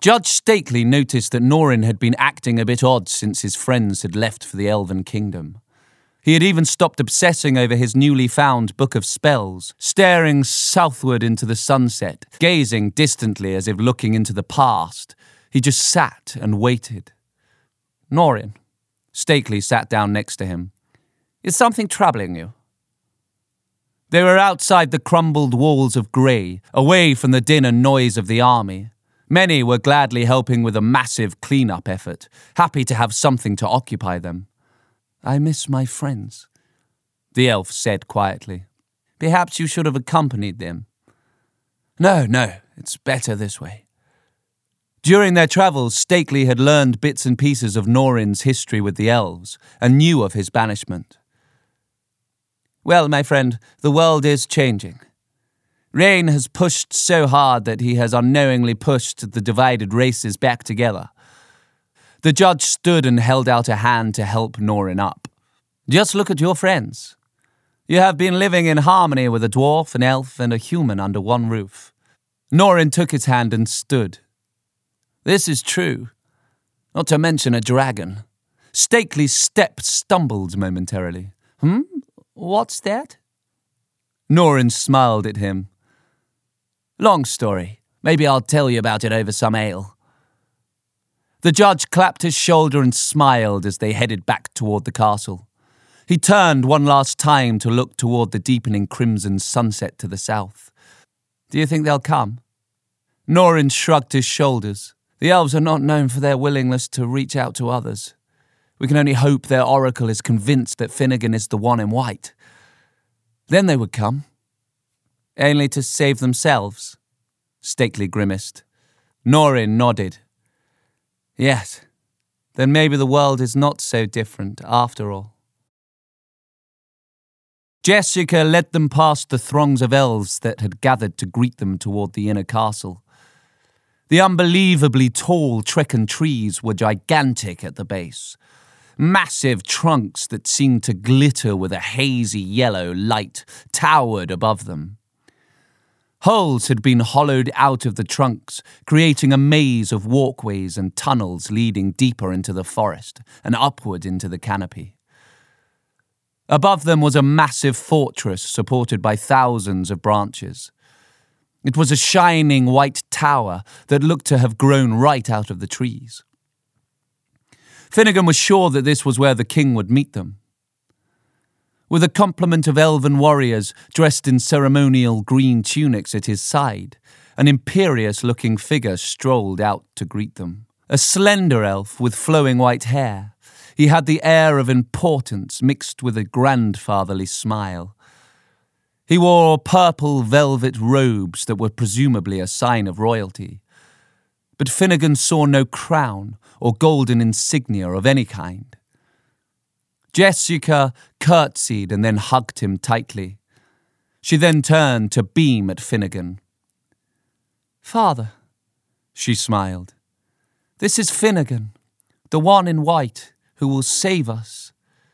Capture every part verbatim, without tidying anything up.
Judge Stakely noticed that Norin had been acting a bit odd since his friends had left for the Elven Kingdom. He had even stopped obsessing over his newly found book of spells, staring southward into the sunset, gazing distantly as if looking into the past. He just sat and waited. Norin. Stakely sat down next to him. Is something troubling you? They were outside the crumbled walls of grey, away from the din and noise of the army. Many were gladly helping with a massive clean-up effort, happy to have something to occupy them. I miss my friends, the elf said quietly. Perhaps you should have accompanied them. No, no, it's better this way. During their travels, Stakely had learned bits and pieces of Norin's history with the elves and knew of his banishment. Well, my friend, the world is changing. Rain has pushed so hard that he has unknowingly pushed the divided races back together. The judge stood and held out a hand to help Norin up. Just look at your friends. You have been living in harmony with a dwarf, an elf, and a human under one roof. Norin took his hand and stood. This is true. Not to mention a dragon. Stakely's step stumbled momentarily. Hmm? What's that? Norin smiled at him. Long story. Maybe I'll tell you about it over some ale. The judge clapped his shoulder and smiled as they headed back toward the castle. He turned one last time to look toward the deepening crimson sunset to the south. Do you think they'll come? Norin shrugged his shoulders. The elves are not known for their willingness to reach out to others. We can only hope their oracle is convinced that Finnegan is the one in white. Then they would come. Only to save themselves? Stakely grimaced. Norin nodded. Yes, then maybe the world is not so different after all. Jessica led them past the throngs of elves that had gathered to greet them toward the inner castle. The unbelievably tall Trekken trees were gigantic at the base. Massive trunks that seemed to glitter with a hazy yellow light towered above them. Holes had been hollowed out of the trunks, creating a maze of walkways and tunnels leading deeper into the forest and upward into the canopy. Above them was a massive fortress supported by thousands of branches. It was a shining white tower that looked to have grown right out of the trees. Finnegan was sure that this was where the king would meet them. With a complement of elven warriors dressed in ceremonial green tunics at his side, an imperious-looking figure strolled out to greet them. A slender elf with flowing white hair. He had the air of importance mixed with a grandfatherly smile. He wore purple velvet robes that were presumably a sign of royalty. But Finnegan saw no crown or golden insignia of any kind. Jessica curtsied and then hugged him tightly. She then turned to beam at Finnegan. Father, she smiled. This is Finnegan, the one in white who will save us.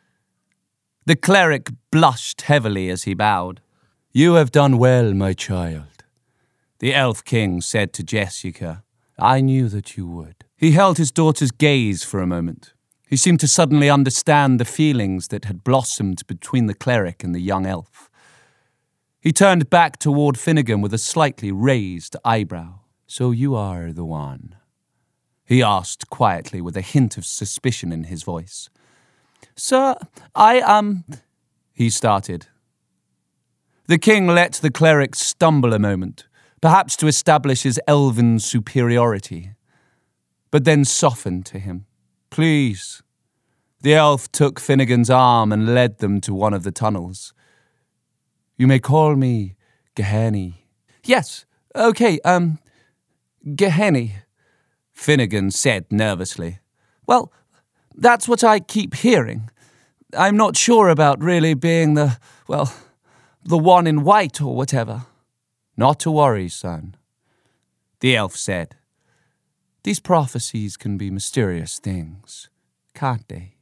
The cleric blushed heavily as he bowed. You have done well, my child, the elf king said to Jessica. I knew that you would. He held his daughter's gaze for a moment. He seemed to suddenly understand the feelings that had blossomed between the cleric and the young elf. He turned back toward Finnegan with a slightly raised eyebrow. So you are the one, he asked quietly with a hint of suspicion in his voice. Sir, I am... he started. The king let the cleric stumble a moment, perhaps to establish his elven superiority, but then softened to him. Please. The elf took Finnegan's arm and led them to one of the tunnels. You may call me Gehenny. Yes, okay, um, Gehenny, Finnegan said nervously. Well, that's what I keep hearing. I'm not sure about really being the, well, the one in white or whatever. Not to worry, son, the elf said. These prophecies can be mysterious things, can't they?